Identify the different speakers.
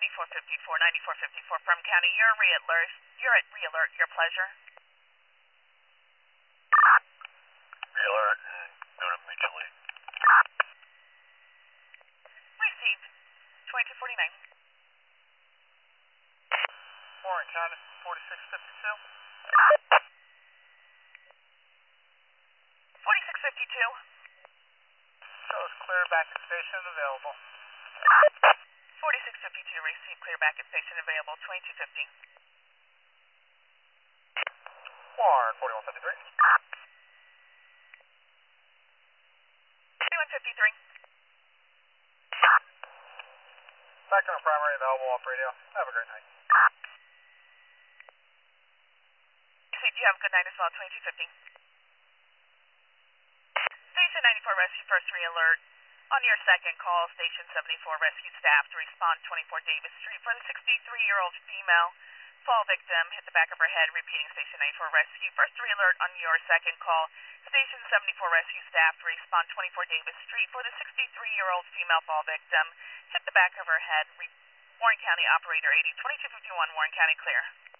Speaker 1: 9454 from County. You're at re-alert. Your pleasure.
Speaker 2: Re-alert and go to mutual aid.
Speaker 1: Received. 2249.
Speaker 3: Warren County, 4652.
Speaker 1: 4652.
Speaker 3: Shows clear back at station available.
Speaker 1: 4652. Received. Clear back at station available. 2250.
Speaker 3: Warren, 4153.
Speaker 1: 2153.
Speaker 3: Back on primary available off radio. Have a great night.
Speaker 1: Received. You have a good night as well. 2250. Station 94 Rescue First Re-alert. On your second call, Station 74 Rescue staff to respond 24 Davis Street for the 63-year-old female fall victim. Hit the back of her head. Repeating, Station 94 Rescue First Re-alert on your second call. Station 74 Rescue staff to respond 24 Davis Street for the 63-year-old female fall victim. Hit the back of her head. Warren County Operator 80, 2251, Warren County clear.